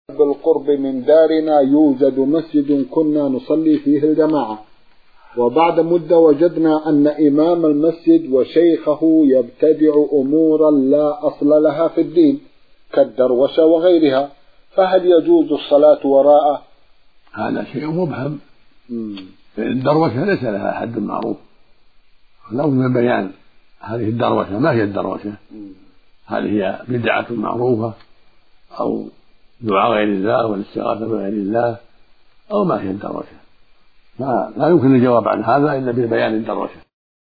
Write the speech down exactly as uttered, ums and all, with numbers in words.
بالقرب من دارنا يوجد مسجد كنا نصلي فيه الجماعة، وبعد مدة وجدنا أن إمام المسجد وشيخه يبتدع أمورا لا أصل لها في الدين كالدروشة وغيرها، فهل يجوز الصلاة وراءه؟ هذا شيء مبهم. الدروشة ليس لها حد معروف، لو من بيان هذه الدروشة ما هي الدروشة، هل هي بدعة معروفة أو دعاء غير الله والاستغاثة بغير الله أو ما هي الدروشة؟ لا يمكن الجواب عن هذا إلا ببيان الدروشة.